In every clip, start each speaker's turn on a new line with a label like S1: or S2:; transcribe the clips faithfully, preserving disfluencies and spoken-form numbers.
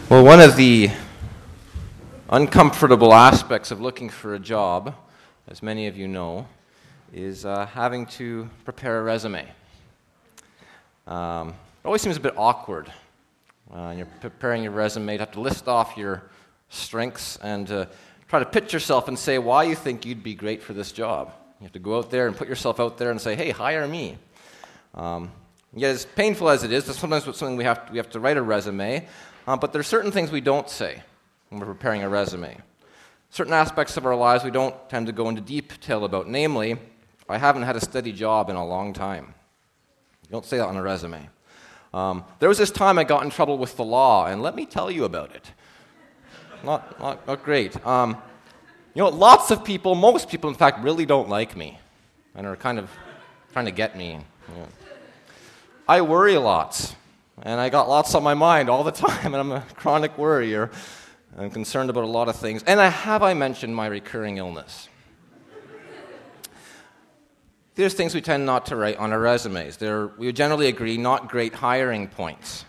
S1: Well, one of the uncomfortable aspects of looking for a job, as many of you know, is uh, having to prepare a resume. Um, it always seems a bit awkward. Uh, you're preparing your resume, you have to list off your strengths and uh, try to pitch yourself and say why you think you'd be great for this job. You have to go out there and put yourself out there and say, hey, hire me. Um, yet as painful as it is, that's sometimes something we have to, we have to write a resume, uh, but there are certain things we don't say when we're preparing a resume. Certain aspects of our lives we don't tend to go into detail about, namely, I haven't had a steady job in a long time. You don't say that on a resume. Um, there was this time I got in trouble with the law, and let me tell you about it. Not, not, not great. Um, you know, lots of people, most people, in fact, really don't like me and are kind of trying to get me. You know. I worry a lot, and I got lots on my mind all the time, and I'm a chronic worrier. I'm concerned about a lot of things. And I, have I mentioned my recurring illness? There's things we tend not to write on our resumes. They're, we would generally agree, not great hiring points.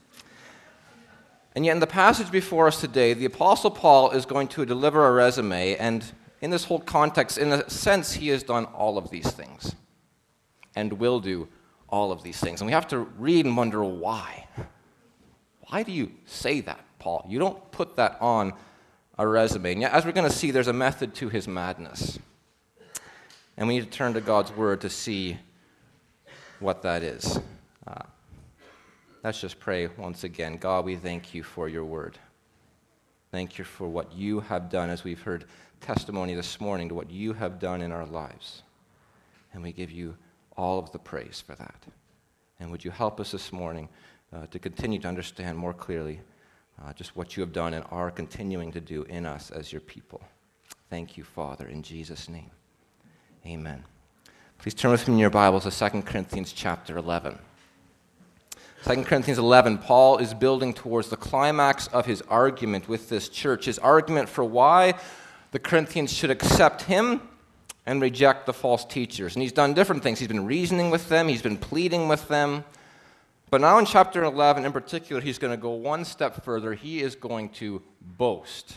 S1: And yet in the passage before us today, the Apostle Paul is going to deliver a resume, and in this whole context, in a sense, he has done all of these things and will do all of these things. And we have to read and wonder why. Why do you say that, Paul? You don't put that on a resume. And yet, as we're going to see, there's a method to his madness. And we need to turn to God's Word to see what that is. Uh, let's just pray once again. God, we thank you for your Word. Thank you for what you have done, as we've heard testimony this morning, to what you have done in our lives. And we give you all of the praise for that. And would you help us this morning uh, to continue to understand more clearly uh, just what you have done and are continuing to do in us as your people. Thank you, Father, in Jesus' name. Amen. Please turn with me in your Bibles to Second Corinthians chapter eleven. Second Corinthians eleven, Paul is building towards the climax of his argument with this church, his argument for why the Corinthians should accept him and reject the false teachers. And he's done different things. He's been reasoning with them, he's been pleading with them. But now in chapter eleven in particular, he's going to go one step further. He is going to boast.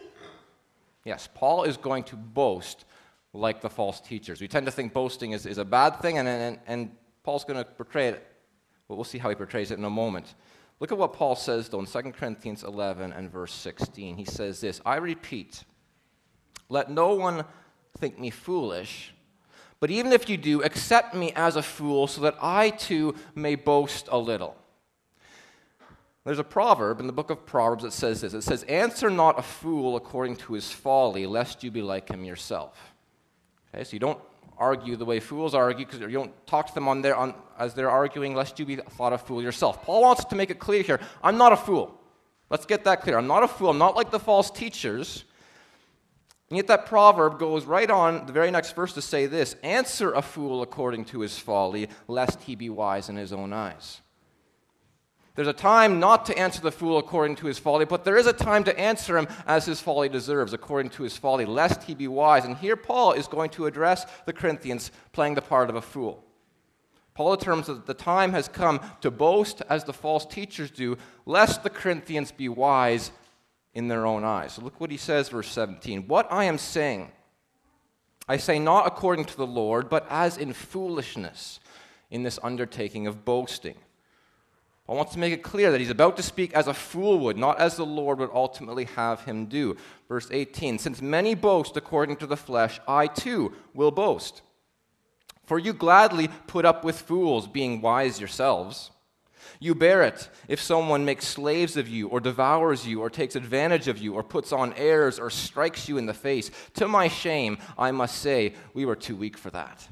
S1: Yes, Paul is going to boast like the false teachers. We tend to think boasting is, is a bad thing, and, and, and Paul's going to portray it. But we'll see how he portrays it in a moment. Look at what Paul says, though, in Second Corinthians eleven and verse sixteen. He says this, I repeat, let no one think me foolish, but even if you do, accept me as a fool so that I too may boast a little. There's a proverb in the book of Proverbs that says this. It says, answer not a fool according to his folly, lest you be like him yourself. Okay, so you don't argue the way fools argue, because you don't talk to them on their, on, as they're arguing, lest you be thought a fool yourself. Paul wants to make it clear here, I'm not a fool. Let's get that clear. I'm not a fool. I'm not like the false teachers. And yet that proverb goes right on, the very next verse, to say this, answer a fool according to his folly, lest he be wise in his own eyes. There's a time not to answer the fool according to his folly, but there is a time to answer him as his folly deserves, according to his folly, lest he be wise. And here Paul is going to address the Corinthians playing the part of a fool. Paul determines that the time has come to boast as the false teachers do, lest the Corinthians be wise in their own eyes. So look what he says, verse seventeen. What I am saying, I say not according to the Lord, but as in foolishness in this undertaking of boasting. Paul wants to make it clear that he's about to speak as a fool would, not as the Lord would ultimately have him do. Verse eighteen, since many boast according to the flesh, I too will boast. For you gladly put up with fools, being wise yourselves. You bear it if someone makes slaves of you, or devours you, or takes advantage of you, or puts on airs, or strikes you in the face. To my shame, I must say, we were too weak for that.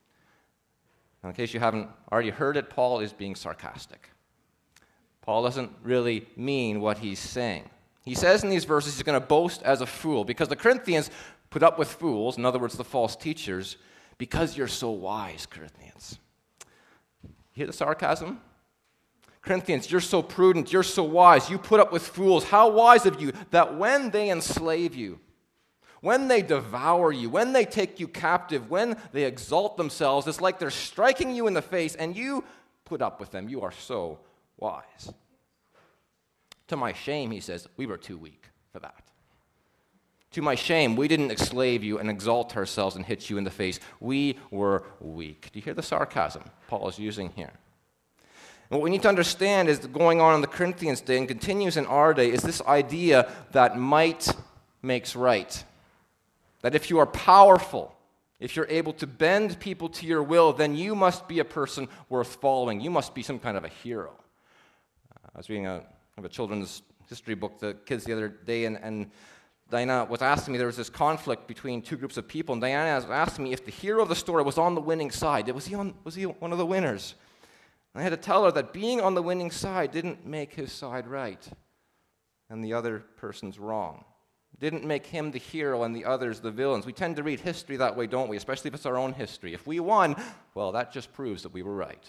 S1: Now, in case you haven't already heard it, Paul is being sarcastic. Paul doesn't really mean what he's saying. He says in these verses he's going to boast as a fool, because the Corinthians put up with fools, in other words, the false teachers, because you're so wise, Corinthians. You hear the sarcasm? Corinthians, you're so prudent, you're so wise, you put up with fools. How wise of you that when they enslave you, when they devour you, when they take you captive, when they exalt themselves, it's like they're striking you in the face, and you put up with them. You are so wise. To my shame, he says, we were too weak for that. To my shame, we didn't enslave you and exalt ourselves and hit you in the face. We were weak. Do you hear the sarcasm Paul is using here? And what we need to understand is that going on in the Corinthians day and continues in our day is this idea that might makes right. That if you are powerful, if you're able to bend people to your will, then you must be a person worth following. You must be some kind of a hero. I was reading a, a children's history book, the kids the other day, and, and Diana was asking me, there was this conflict between two groups of people, and Diana was asking me if the hero of the story was on the winning side. Was he, on, was he one of the winners? And I had to tell her that being on the winning side didn't make his side right, and the other person's wrong. Didn't make him the hero and the others the villains. We tend to read history that way, don't we? Especially if it's our own history. If we won, well, that just proves that we were right.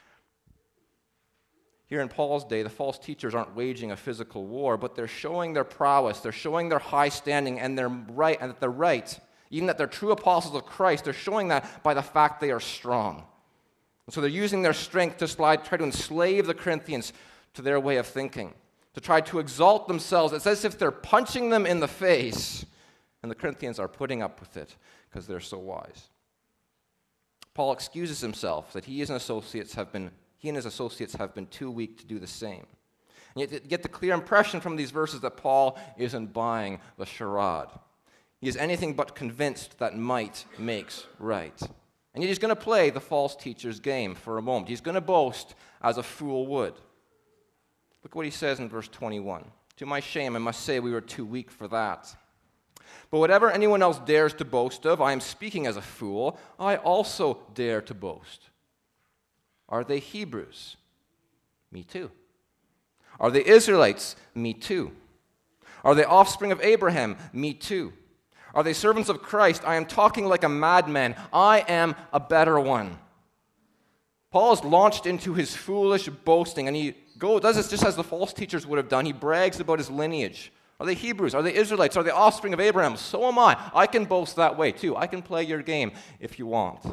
S1: Here in Paul's day, the false teachers aren't waging a physical war, but they're showing their prowess, they're showing their high standing, and they're right, and that they're right. Even that they're true apostles of Christ, they're showing that by the fact they are strong. And so they're using their strength to slide, try to enslave the Corinthians to their way of thinking, to try to exalt themselves. It's as if they're punching them in the face, and the Corinthians are putting up with it because they're so wise. Paul excuses himself that he and associates have been he and his associates have been too weak to do the same. And yet you get the clear impression from these verses that Paul isn't buying the charade. He is anything but convinced that might makes right. And yet he's going to play the false teacher's game for a moment. He's going to boast as a fool would. Look what he says in verse twenty-one. To my shame, I must say we were too weak for that. But whatever anyone else dares to boast of, I am speaking as a fool, I also dare to boast. Are they Hebrews? Me too. Are they Israelites? Me too. Are they offspring of Abraham? Me too. Are they servants of Christ? I am talking like a madman. I am a better one. Paul is launched into his foolish boasting, and he goes, does this just as the false teachers would have done. He brags about his lineage. Are they Hebrews? Are they Israelites? Are they offspring of Abraham? So am I. I can boast that way too. I can play your game if you want.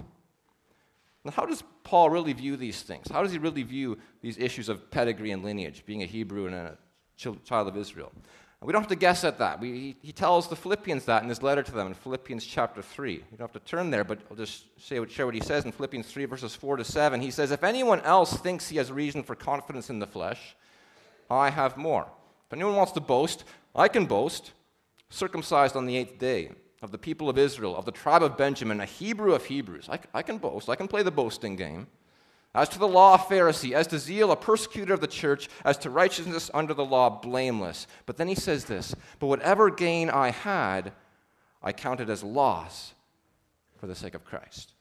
S1: Now, how does Paul really view these things? How does he really view these issues of pedigree and lineage, being a Hebrew and a child of Israel? We don't have to guess at that. We, he, he tells the Philippians that in his letter to them in Philippians chapter three. You don't have to turn there, but I'll just say what, share what he says in Philippians three, verses four to seven. He says, if anyone else thinks he has reason for confidence in the flesh, I have more. If anyone wants to boast, I can boast. Circumcised on the eighth day, of the people of Israel, of the tribe of Benjamin, a Hebrew of Hebrews. I, I can boast. I can play the boasting game. As to the law, a Pharisee. As to zeal, a persecutor of the church. As to righteousness under the law, blameless. But then he says this, but whatever gain I had, I counted as loss for the sake of Christ.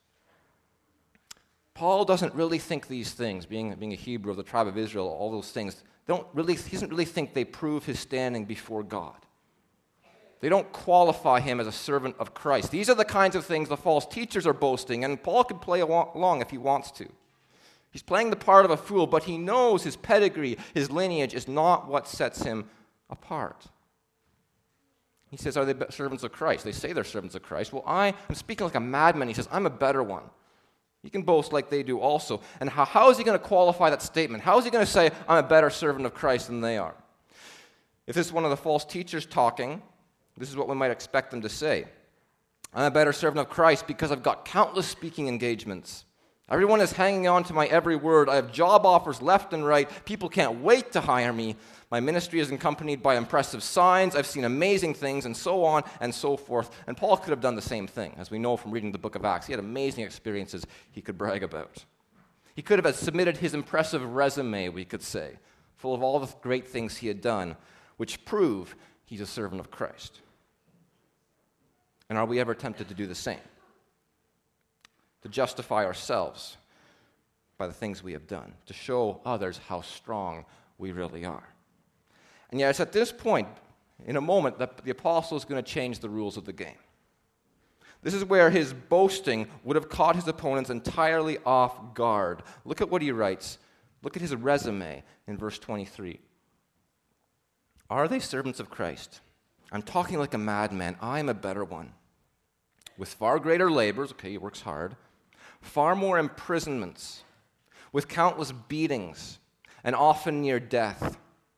S1: Paul doesn't really think these things, being, being a Hebrew of the tribe of Israel, all those things, don't really, he doesn't really think they prove his standing before God. They don't qualify him as a servant of Christ. These are the kinds of things the false teachers are boasting, and Paul could play along if he wants to. He's playing the part of a fool, but he knows his pedigree, his lineage is not what sets him apart. He says, are they servants of Christ? They say they're servants of Christ. Well, I am speaking like a madman. He says, I'm a better one. He can boast like they do also. And how, how is he going to qualify that statement? How is he going to say, I'm a better servant of Christ than they are? If this is one of the false teachers talking, this is what we might expect them to say. I'm a better servant of Christ because I've got countless speaking engagements. Everyone is hanging on to my every word. I have job offers left and right. People can't wait to hire me. My ministry is accompanied by impressive signs. I've seen amazing things, and so on and so forth. And Paul could have done the same thing, as we know from reading the book of Acts. He had amazing experiences he could brag about. He could have submitted his impressive resume, we could say, full of all the great things he had done, which prove he's a servant of Christ. And are we ever tempted to do the same? To justify ourselves by the things we have done, to show others how strong we really are. And yet it's at this point, in a moment, that the apostle is going to change the rules of the game. This is where his boasting would have caught his opponents entirely off guard. Look at what he writes. Look at his resume in verse twenty-three. Are they servants of Christ? I'm talking like a madman. I'm a better one. With far greater labors, okay, he works hard, far more imprisonments, with countless beatings, and often near death.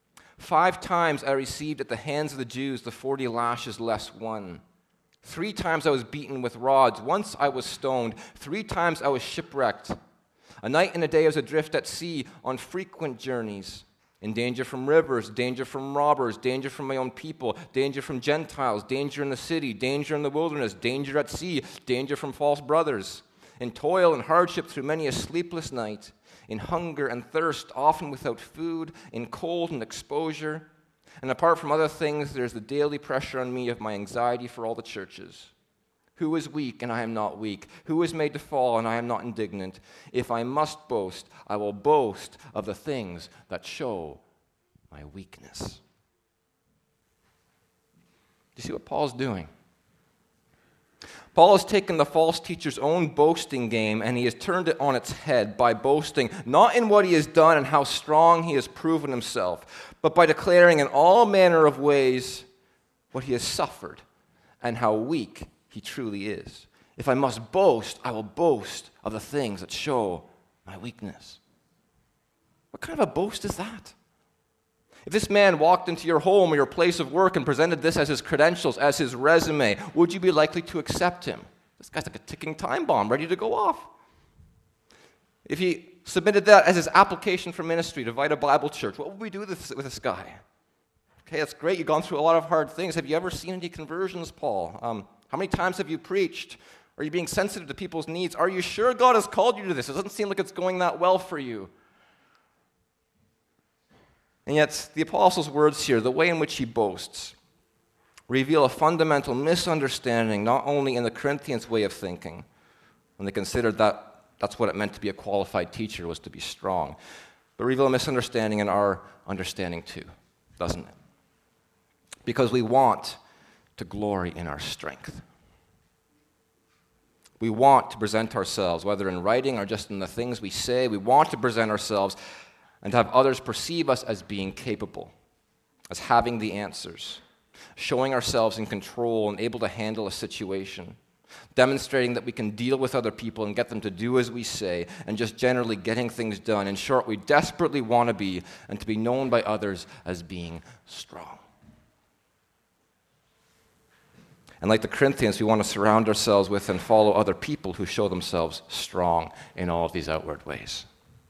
S1: Five times I received at the hands of the Jews the forty lashes less one. Three times I was beaten with rods. Once I was stoned. Three times I was shipwrecked. A night and a day I was adrift at sea on frequent journeys. In danger from rivers, danger from robbers, danger from my own people, danger from Gentiles, danger in the city, danger in the wilderness, danger at sea, danger from false brothers. In toil and hardship through many a sleepless night. In hunger and thirst, often without food, in cold and exposure. And apart from other things, there's the daily pressure on me of my anxiety for all the churches. Who is weak, and I am not weak? Who is made to fall, and I am not indignant? If I must boast, I will boast of the things that show my weakness. Do you see what Paul's doing? Paul has taken the false teacher's own boasting game and he has turned it on its head by boasting not in what he has done and how strong he has proven himself, but by declaring in all manner of ways what he has suffered and how weak he truly is. If I must boast, I will boast of the things that show my weakness. What kind of a boast is that? If this man walked into your home or your place of work and presented this as his credentials, as his resume, would you be likely to accept him? This guy's like a ticking time bomb ready to go off. If he submitted that as his application for ministry to Vita Bible Church, what would we do with this, with this guy? Okay, that's great. You've gone through a lot of hard things. Have you ever seen any conversions, Paul? Um, how many times have you preached? Are you being sensitive to people's needs? Are you sure God has called you to this? It doesn't seem like it's going that well for you. And yet, the apostle's words here, the way in which he boasts, reveal a fundamental misunderstanding, not only in the Corinthians' way of thinking, when they considered that that's what it meant to be a qualified teacher, was to be strong, but reveal a misunderstanding in our understanding too, doesn't it? Because we want to glory in our strength. We want to present ourselves, whether in writing or just in the things we say, we want to present ourselves and to have others perceive us as being capable, as having the answers, showing ourselves in control and able to handle a situation, demonstrating that we can deal with other people and get them to do as we say, and just generally getting things done. In short, we desperately want to be and to be known by others as being strong. And like the Corinthians, we want to surround ourselves with and follow other people who show themselves strong in all of these outward ways.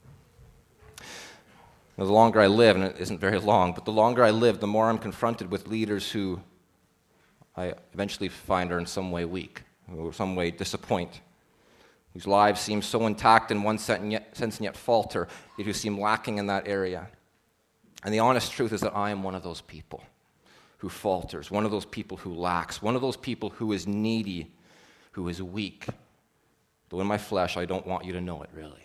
S1: Now, the longer I live, and it isn't very long, but the longer I live, the more I'm confronted with leaders who I eventually find are in some way weak, who in some way disappoint, whose lives seem so intact in one sense and yet, sense and yet falter, yet who seem lacking in that area. And the honest truth is that I am one of those people who falters, one of those people who lacks, one of those people who is needy, who is weak. Though in my flesh, I don't want you to know it, really.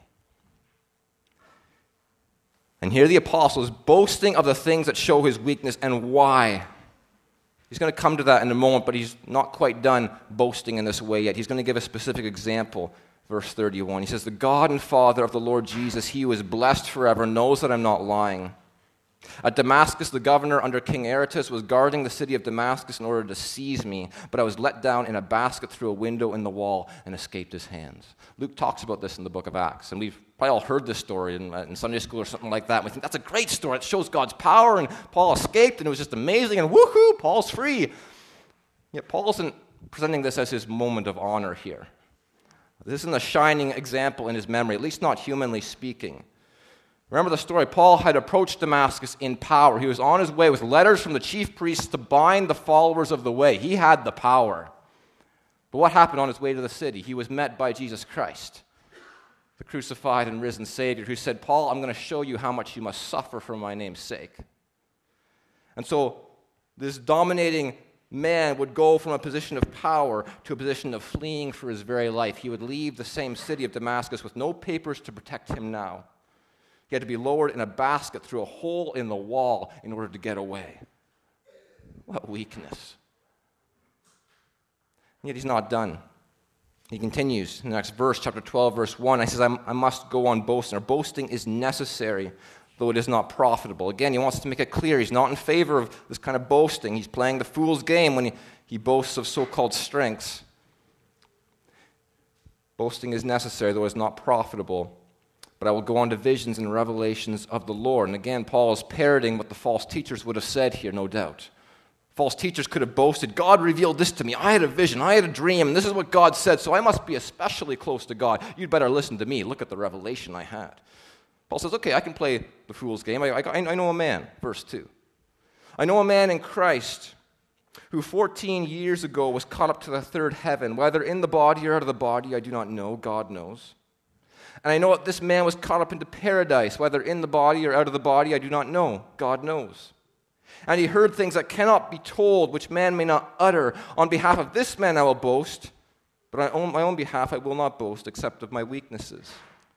S1: And here the apostle is boasting of the things that show his weakness and why. He's going to come to that in a moment, but he's not quite done boasting in this way yet. He's going to give a specific example. Verse thirty-one, he says, "The God and Father of the Lord Jesus, he who is blessed forever, knows that I'm not lying. At Damascus, the governor under King Aretas was guarding the city of Damascus in order to seize me, but I was let down in a basket through a window in the wall and escaped his hands." Luke talks about this in the book of Acts, and we've probably all heard this story in, in Sunday school or something like that. We think that's a great story. It shows God's power, and Paul escaped, and it was just amazing, and woohoo, Paul's free. Yet Paul isn't presenting this as his moment of honor here. This isn't a shining example in his memory, at least not humanly speaking. Remember the story. Paul had approached Damascus in power. He was on his way with letters from the chief priests to bind the followers of the way. He had the power. But what happened on his way to the city? He was met by Jesus Christ, the crucified and risen Savior, who said, "Paul, I'm going to show you how much you must suffer for my name's sake." And so this dominating man would go from a position of power to a position of fleeing for his very life. He would leave the same city of Damascus with no papers to protect him now. He had to be lowered in a basket through a hole in the wall in order to get away. What weakness. And yet he's not done. He continues in the next verse, chapter twelve, verse one. He says, I must go on boasting. Or boasting is necessary, though it is not profitable. Again, he wants to make it clear he's not in favor of this kind of boasting. He's playing the fool's game when he, he boasts of so-called strengths. Boasting is necessary, though it is not profitable. but I will go on to visions and revelations of the Lord. And again, Paul is parroting what the false teachers would have said here, no doubt. False teachers could have boasted, God revealed this to me. I had a vision. I had a dream. And this is what God said. So I must be especially close to God. You'd better listen to me. Look at the revelation I had. Paul says, okay, I can play the fool's game. I, I, I know a man, verse two. I know a man in Christ who fourteen years ago was caught up to the third heaven, whether in the body or out of the body, I do not know. God knows. And I know that this man was caught up into paradise, whether in the body or out of the body, I do not know. God knows. And he heard things that cannot be told, which man may not utter. On behalf of this man I will boast, but on my own behalf I will not boast, except of my weaknesses.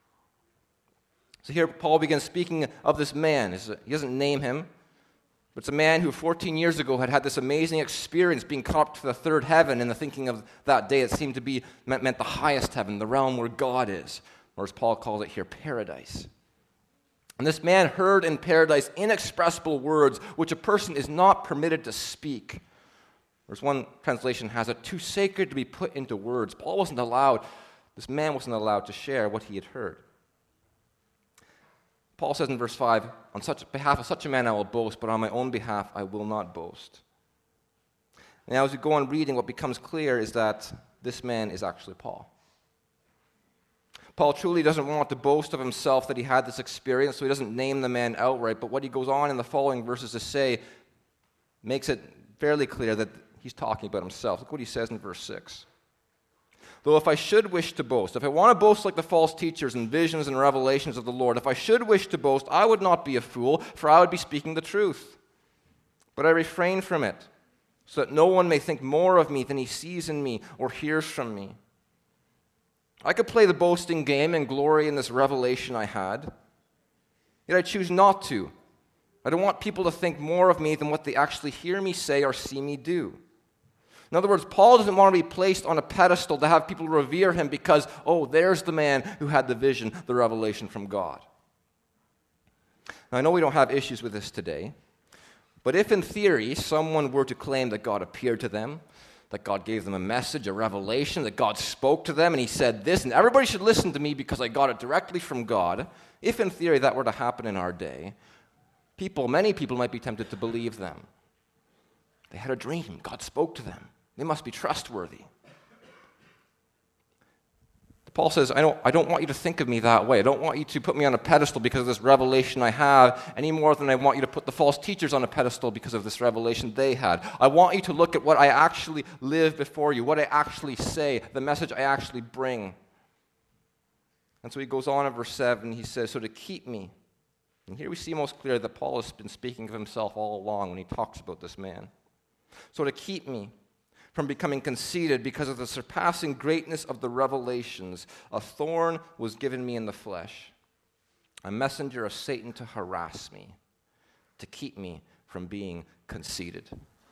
S1: So here Paul begins speaking of this man. He doesn't name him, but it's a man who fourteen years ago had had this amazing experience being caught up to the third heaven. In the thinking of that day, it seemed to be meant, meant the highest heaven, the realm where God is, or as Paul calls it here, paradise. And this man heard in paradise inexpressible words which a person is not permitted to speak. There's one translation has it, too sacred to be put into words. Paul wasn't allowed, this man wasn't allowed to share what he had heard. Paul says in verse five, on such behalf of such a man I will boast, but on my own behalf I will not boast. Now as we go on reading, what becomes clear is that this man is actually Paul. Paul truly doesn't want to boast of himself that he had this experience, so he doesn't name the man outright, but what he goes on in the following verses to say makes it fairly clear that he's talking about himself. Look what he says in verse six. Though if I should wish to boast, if I want to boast like the false teachers in visions and revelations of the Lord, if I should wish to boast, I would not be a fool, for I would be speaking the truth. But I refrain from it, so that no one may think more of me than he sees in me or hears from me. I could play the boasting game and glory in this revelation I had, yet I choose not to. I don't want people to think more of me than what they actually hear me say or see me do. In other words, Paul doesn't want to be placed on a pedestal to have people revere him because, oh, there's the man who had the vision, the revelation from God. Now, I know we don't have issues with this today, but if in theory someone were to claim that God appeared to them, that God gave them a message, a revelation, that God spoke to them, and he said this, and everybody should listen to me because I got it directly from God. If in theory that were to happen in our day, people, many people might be tempted to believe them. They had a dream. God spoke to them. They must be trustworthy. Paul says, I don't, I don't want you to think of me that way. I don't want you to put me on a pedestal because of this revelation I have, any more than I want you to put the false teachers on a pedestal because of this revelation they had. I want you to look at what I actually live before you, what I actually say, the message I actually bring. And so he goes on in verse seven, he says, so to keep me. And here we see most clear that Paul has been speaking of himself all along when he talks about this man. So to keep me from becoming conceited because of the surpassing greatness of the revelations, a thorn was given me in the flesh, a messenger of Satan to harass me, to keep me from being conceited.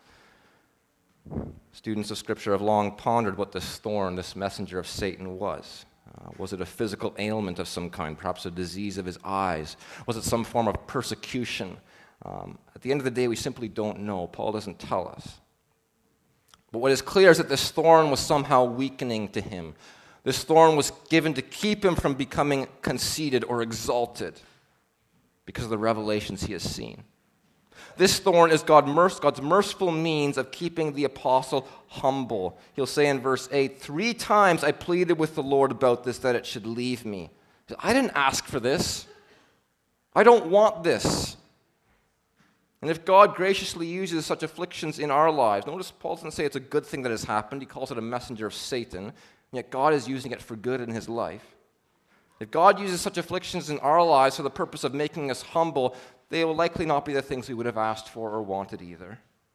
S1: Students of Scripture have long pondered what this thorn, this messenger of Satan was. Uh, was it a physical ailment of some kind, perhaps a disease of his eyes? Was it some form of persecution? Um, at the end of the day, we simply don't know. Paul doesn't tell us. But what is clear is that this thorn was somehow weakening to him. This thorn was given to keep him from becoming conceited or exalted because of the revelations he has seen. This thorn is God merc- God's merciful means of keeping the apostle humble. He'll say in verse eight, three times I pleaded with the Lord about this, that it should leave me. I didn't ask for this. I don't want this. And if God graciously uses such afflictions in our lives, notice Paul doesn't say it's a good thing that has happened. He calls it a messenger of Satan, and yet God is using it for good in his life. If God uses such afflictions in our lives for the purpose of making us humble, they will likely not be the things we would have asked for or wanted either.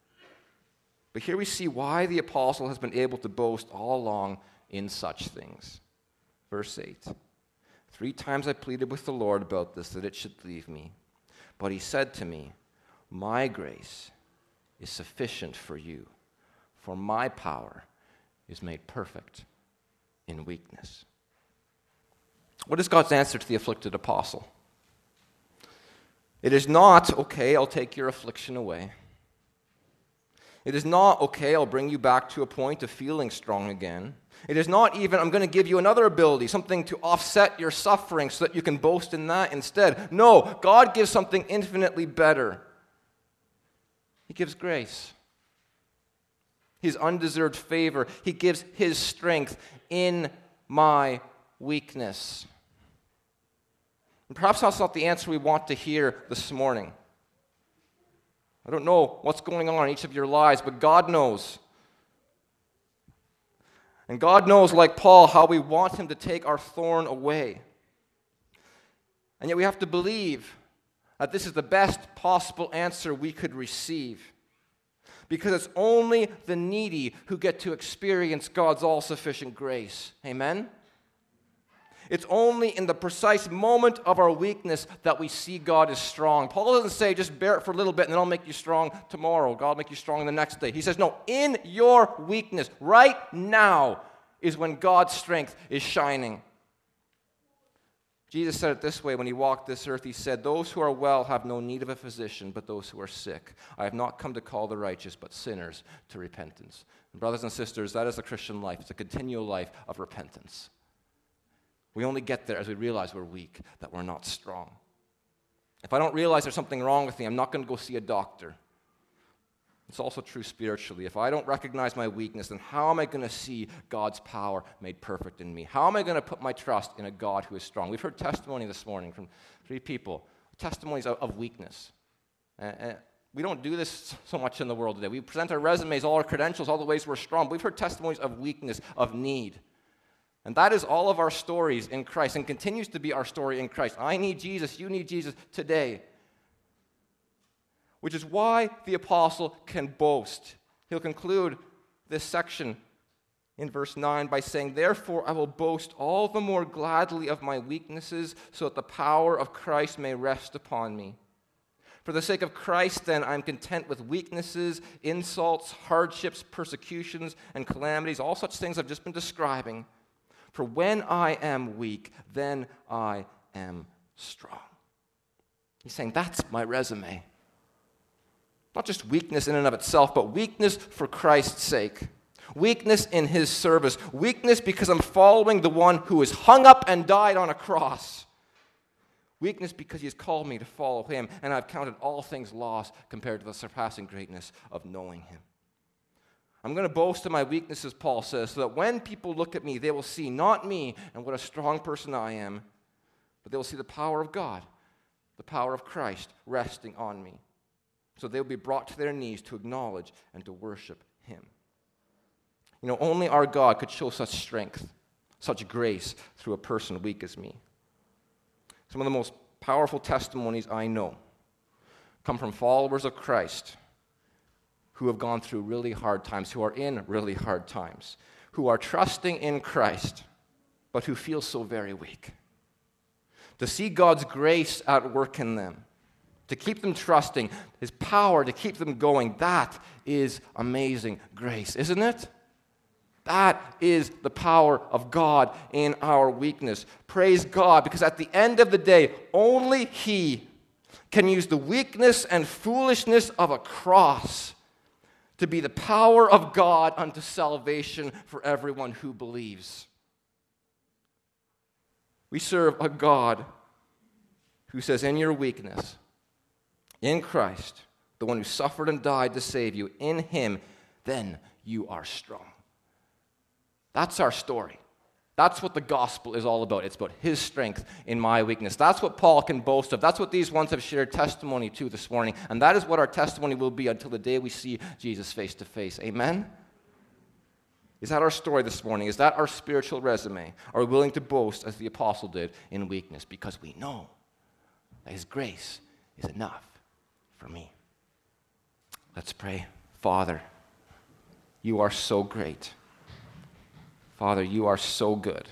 S1: But here we see why the apostle has been able to boast all along in such things. Verse eight, three times I pleaded with the Lord about this, that it should leave me. But he said to me, my grace is sufficient for you, for my power is made perfect in weakness. What is God's answer to the afflicted apostle? It is not, okay, I'll take your affliction away. It is not, okay, I'll bring you back to a point of feeling strong again. It is not even, I'm going to give you another ability, something to offset your suffering so that you can boast in that instead. No, God gives something infinitely better. He gives grace. His undeserved favor. He gives His strength in my weakness. And perhaps that's not the answer we want to hear this morning. I don't know what's going on in each of your lives, but God knows. And God knows, like Paul, how we want Him to take our thorn away. And yet we have to believe that this is the best possible answer we could receive. Because it's only the needy who get to experience God's all-sufficient grace. Amen? It's only in the precise moment of our weakness that we see God is strong. Paul doesn't say, just bear it for a little bit and then I'll make you strong tomorrow. God will make you strong the next day. He says, no, in your weakness, right now, is when God's strength is shining. Jesus said it this way when He walked this earth. He said, those who are well have no need of a physician, but those who are sick. I have not come to call the righteous, but sinners to repentance. And brothers and sisters, that is the Christian life. It's a continual life of repentance. We only get there as we realize we're weak, that we're not strong. If I don't realize there's something wrong with me, I'm not going to go see a doctor. It's also true spiritually. If I don't recognize my weakness, then how am I going to see God's power made perfect in me? How am I going to put my trust in a God who is strong? We've heard testimony this morning from three people, testimonies of, of weakness. And, and we don't do this so much in the world today. We present our resumes, all our credentials, all the ways we're strong. But we've heard testimonies of weakness, of need. And that is all of our stories in Christ and continues to be our story in Christ. I need Jesus. You need Jesus today. Which is why the apostle can boast. He'll conclude this section in verse nine by saying, therefore I will boast all the more gladly of my weaknesses so that the power of Christ may rest upon me. For the sake of Christ, then, I am content with weaknesses, insults, hardships, persecutions, and calamities, all such things I've just been describing. For when I am weak, then I am strong. He's saying, that's my resume. Not just weakness in and of itself, but weakness for Christ's sake. Weakness in His service. Weakness because I'm following the one who was hung up and died on a cross. Weakness because He has called me to follow Him, and I've counted all things lost compared to the surpassing greatness of knowing Him. I'm going to boast in my weaknesses, Paul says, so that when people look at me, they will see not me and what a strong person I am, but they will see the power of God, the power of Christ resting on me. So they will be brought to their knees to acknowledge and to worship Him. You know, only our God could show such strength, such grace through a person weak as me. Some of the most powerful testimonies I know come from followers of Christ who have gone through really hard times, who are in really hard times, who are trusting in Christ, but who feel so very weak. To see God's grace at work in them, to keep them trusting, His power to keep them going, that is amazing grace, isn't it? That is the power of God in our weakness. Praise God, because at the end of the day, only He can use the weakness and foolishness of a cross to be the power of God unto salvation for everyone who believes. We serve a God who says, in your weakness, in Christ, the one who suffered and died to save you, in Him, then you are strong. That's our story. That's what the gospel is all about. It's about His strength in my weakness. That's what Paul can boast of. That's what these ones have shared testimony to this morning. And that is what our testimony will be until the day we see Jesus face to face. Amen? Is that our story this morning? Is that our spiritual resume? Are we willing to boast as the apostle did in weakness? Because we know that His grace is enough for me. Let's pray. Father, You are so great. Father, You are so good.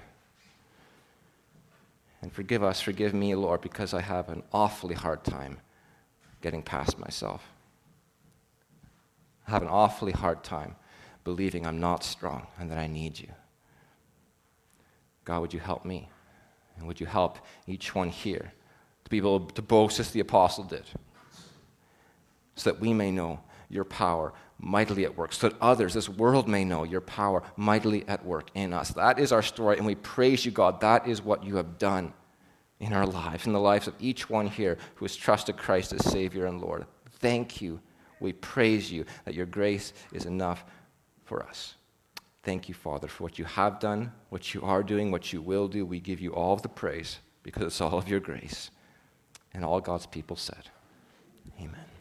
S1: And forgive us, forgive me, Lord, because I have an awfully hard time getting past myself. I have an awfully hard time believing I'm not strong and that I need You. God, would You help me? And would You help each one here to be able to boast as the apostle did, so that we may know your power mightily at work, so that others, this world, may know your power mightily at work in us. That is our story, and we praise you, God. That is what you have done in our lives, in the lives of each one here who has trusted Christ as Savior and Lord. Thank you. We praise you that your grace is enough for us. Thank you, Father, for what you have done, what you are doing, what you will do. We give you all of the praise because it's all of your grace. And all God's people said, amen.